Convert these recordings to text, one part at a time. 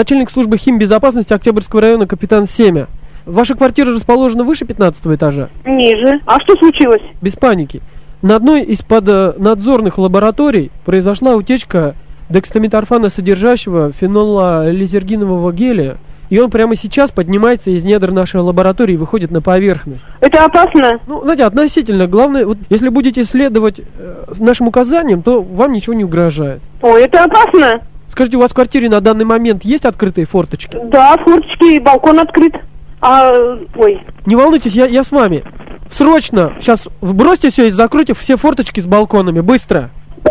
начальник службы химбезопасности Октябрьского района капитан Семя. Ваша квартира расположена выше 15 этажа? Ниже. А что случилось? Без паники. На одной из поднадзорных лабораторий произошла утечка дексаметорфана, содержащего фенолализергинового геля, и он прямо сейчас поднимается из недр нашей лаборатории и выходит на поверхность. Это опасно? Ну, знаете, относительно. Главное, вот, если будете следовать нашим указаниям, то вам ничего не угрожает. Ой, это опасно? Скажите, у вас в квартире на данный момент есть открытые форточки? Да, форточки и балкон открыт. Ой. Не волнуйтесь, я с вами. Срочно! Сейчас бросьте все и закройте все форточки с балконами. Быстро!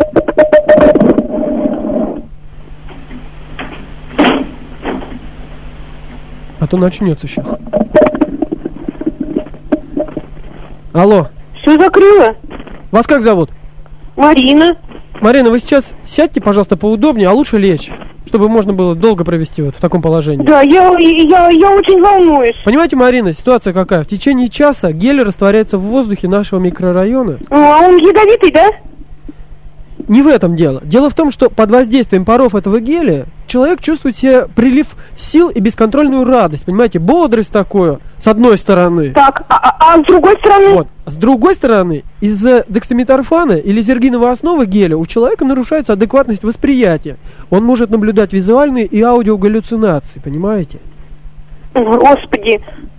А то начнется сейчас. Алло. Все закрыла. Вас как зовут? Марина. Марина, вы сейчас сядьте, пожалуйста, поудобнее, а лучше лечь, чтобы можно было долго провести вот в таком положении. Да, я очень волнуюсь. Понимаете, Марина, ситуация какая? В течение часа гель растворяется в воздухе нашего микрорайона. А он ядовитый, да? Не в этом дело. Дело в том, что под воздействием паров этого геля человек чувствует себе прилив сил и бесконтрольную радость, понимаете, бодрость такую, с одной стороны. Так, а с другой стороны? Вот. С другой стороны, из-за дексаметорфана или лизергиновой основы геля у человека нарушается адекватность восприятия. Он может наблюдать визуальные и аудиогаллюцинации, понимаете? Господи.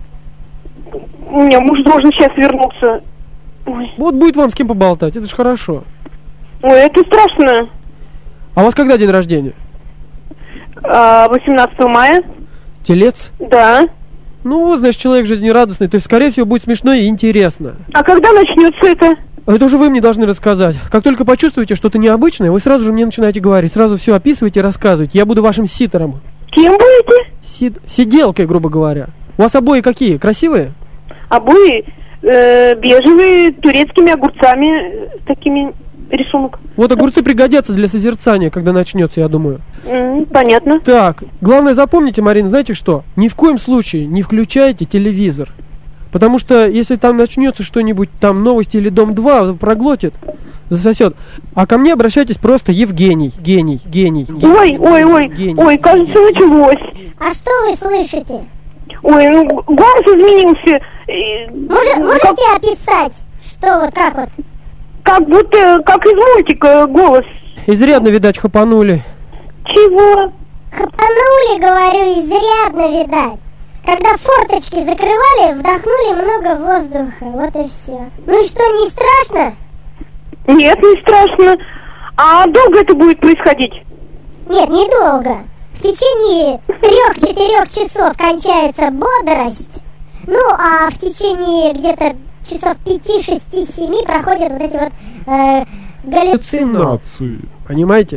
У меня муж должен сейчас вернуться. Ой. Вот будет вам с кем поболтать, это же хорошо. Ой, это страшно. А у вас когда день рождения? 18 мая. Телец? Да. Ну, значит, человек жизнерадостный, то есть, скорее всего, будет смешно и интересно. А когда начнется это? Это уже вы мне должны рассказать. Как только почувствуете что-то необычное, вы сразу же мне начинаете говорить, сразу все описывайте и рассказывайте. Я буду вашим ситером. Кем будете? Сиделкой, грубо говоря. У вас обои какие? Красивые? Обои бежевые, турецкими огурцами, такими рисунок. Вот огурцы пригодятся для созерцания, когда начнется, я думаю. Понятно. Так, главное запомните, Марина, знаете что? Ни в коем случае не включайте телевизор. Потому что если там начнется что-нибудь, там новости или Дом-2, проглотит, засосет. А ко мне обращайтесь просто Евгений. Гений. Ой, кажется, началось. А что вы слышите? Ой, ну голос изменился. Можете описать, что вот, как вот? Как будто, как из мультика голос. Изрядно, видать, хапанули. Чего? Хапанули, говорю, изрядно, видать. Когда форточки закрывали, вдохнули много воздуха, вот и все. Ну и что, не страшно? Нет, не страшно. А долго это будет происходить? Нет, недолго. В течение 3-4 часов кончается бодрость. Ну, а в течение где-то часов 5, 6, 7 проходят вот эти вот галлюцинации. Понимаете?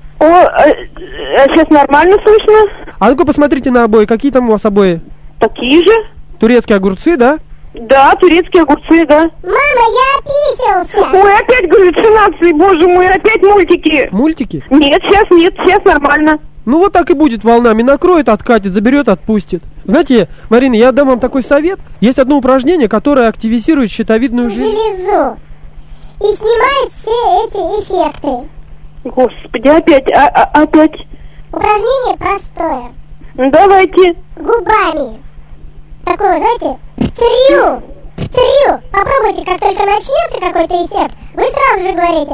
Сейчас нормально слышно? А ну-ка посмотрите на обои. Какие там у вас обои? Такие же. Турецкие огурцы, да? Да, турецкие огурцы, да. Мама, я описался! Ой, опять галлюцинации, боже мой, опять мультики. Мультики? Нет, сейчас нормально. Ну вот так и будет волнами. Накроет, откатит, заберет, отпустит. Знаете, Марина, я дам вам такой совет. Есть одно упражнение, которое активизирует щитовидную железу. И снимает все эти эффекты. Господи, опять. Упражнение простое. Давайте. Губами. Такое, знаете, трю. Попробуйте, как только начнется какой-то эффект, вы сразу же говорите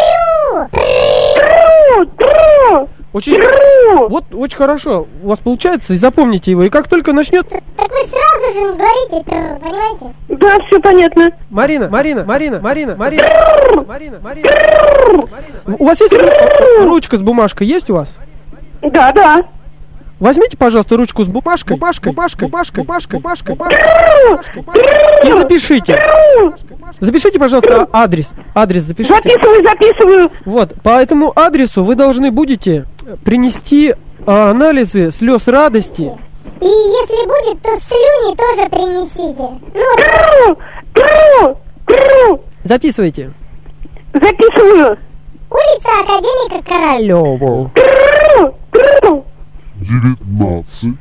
трю. Очень хорошо. У вас получается, и запомните его. И как только начнется... Так вы сразу же говорите трю, понимаете? Да, все понятно. Марина. У вас есть ручка с бумажкой? Есть у вас? Да. Возьмите, пожалуйста, ручку с бумажкой. И запишите. Запишите, пожалуйста, адрес. Адрес запишите. Записываю. Вот, по этому адресу вы должны будете принести анализы слез радости. И если будет, то слюни тоже принесите. Записывайте. Записываю. Улица Академика Королёва. 19.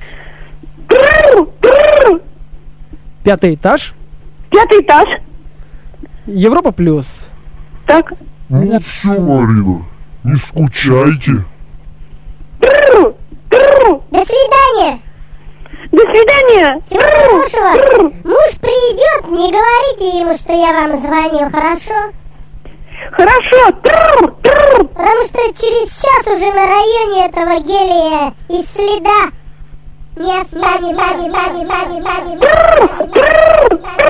5-й этаж. 5-й этаж. Европа плюс. Так. Ну все, Марина, не скучайте. До свидания. Всего хорошего. Муж придет, не говорите ему, что я вам звонил, хорошо? Хорошо. Потому что через час уже на районе этого гелия и следа не останется.